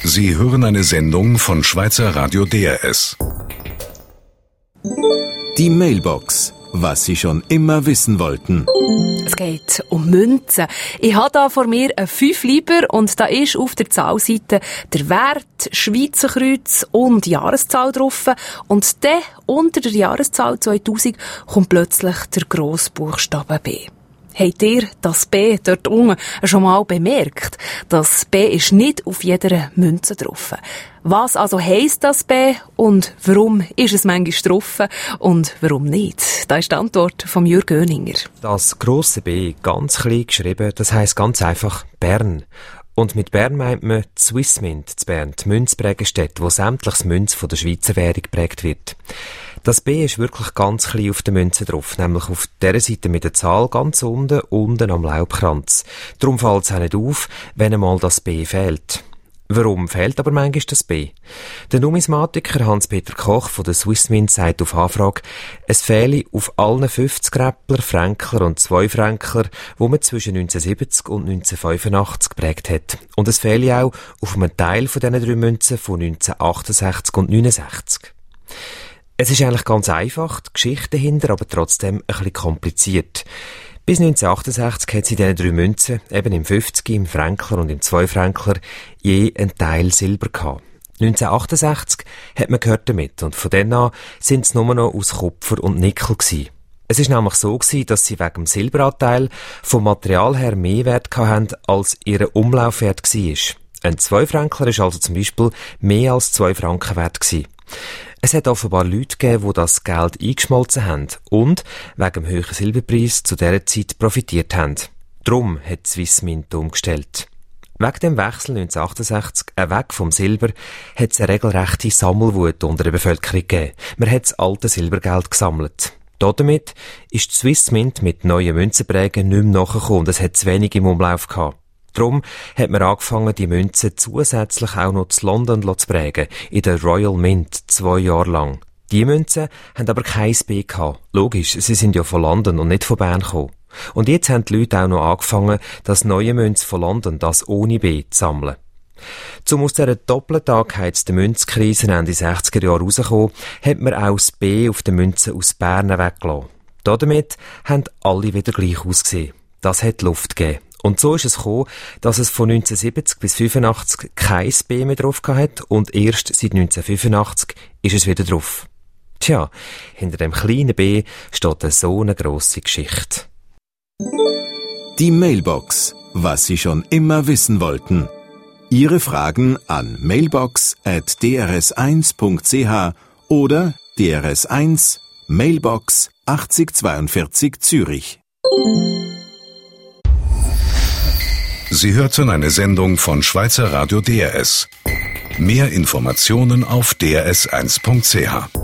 Sie hören eine Sendung von Schweizer Radio DRS. Die Mailbox. Was Sie schon immer wissen wollten. Es geht um Münzen. Ich habe da vor mir einen 5-Lieber und da ist auf der Zahlseite der Wert, Schweizer Kreuz und Jahreszahl drauf. Und dann unter der Jahreszahl 2000 kommt plötzlich der Grossbuchstabe B. Habt ihr das B dort unten schon mal bemerkt? Das B ist nicht auf jeder Münze drauf. Was also heisst das B und warum ist es manchmal drauf und warum nicht? Das ist die Antwort von Jürg Göninger. Das grosse B, ganz klein geschrieben, das heisst ganz einfach Bern. Und mit Bern meint man die Swissmint zu Bern, die Münzprägestätte, wo sämtliches Münz von der Schweizer Währung geprägt wird. Das B ist wirklich ganz klein auf der Münze drauf, nämlich auf der Seite mit der Zahl ganz unten am Laubkranz. Darum fällt es auch nicht auf, wenn einmal das B fehlt. Warum fehlt aber manchmal das B? Der Numismatiker Hans-Peter Koch von der Swissmint sagt auf Anfrage, es fehle auf allen 50-Räppler, Fränkler und 2-Fränkler, die man zwischen 1970 und 1985 geprägt hat. Und es fehle auch auf einem Teil von diesen 3 Münzen von 1968 und 1969. Es ist eigentlich ganz einfach, die Geschichte dahinter, aber trotzdem ein bisschen kompliziert. Bis 1968 hat sie in diesen 3 Münzen, eben im 50, im Fränkler und im 2-Fränkler, je einen Teil Silber gehabt. 1968 hat man gehört damit und von dann an sind es nur noch aus Kupfer und Nickel gewesen. Es ist nämlich so gewesen, dass sie wegen dem Silberanteil vom Material her mehr Wert hatten, als ihr Umlaufwert war. Ein 2-Fränkler ist also zum Beispiel mehr als 2 Franken wert gewesen. Es hat offenbar Leute gegeben, die das Geld eingeschmolzen haben und wegen dem hohen Silberpreis zu dieser Zeit profitiert haben. Darum hat die Swissmint umgestellt. Wegen dem Wechsel 1968, weg vom Silber, hat es eine regelrechte Sammelwut unter der Bevölkerung gegeben. Man hat das alte Silbergeld gesammelt. Damit ist die Swissmint mit neuen Münzenprägen nicht mehr nachgekommen und es hat zu wenig im Umlauf gehabt. Darum hat man angefangen, die Münzen zusätzlich auch noch zu London zu prägen, in der Royal Mint, 2 Jahre lang. Die Münzen haben aber kein B gehabt. Logisch, sie sind ja von London und nicht von Bern gekommen. Und jetzt haben die Leute auch noch angefangen, das neue Münz von London, das ohne B, zu sammeln. Um aus dieser doppelten angeheizten Münzkrise Ende 60er Jahre rauszukommen, hat man auch das B auf den Münzen aus Bern weggelassen. Damit haben alle wieder gleich ausgesehen. Das hat Luft gegeben. Und so ist es gekommen, dass es von 1970 bis 1985 kein B mehr drauf hat und erst seit 1985 ist es wieder drauf. Tja, hinter dem kleinen B steht so eine grosse Geschichte. Die Mailbox. Was Sie schon immer wissen wollten. Ihre Fragen an mailbox@drs1.ch oder DRS1 Mailbox 8042 Zürich. Sie hörten eine Sendung von Schweizer Radio DRS. Mehr Informationen auf drs1.ch.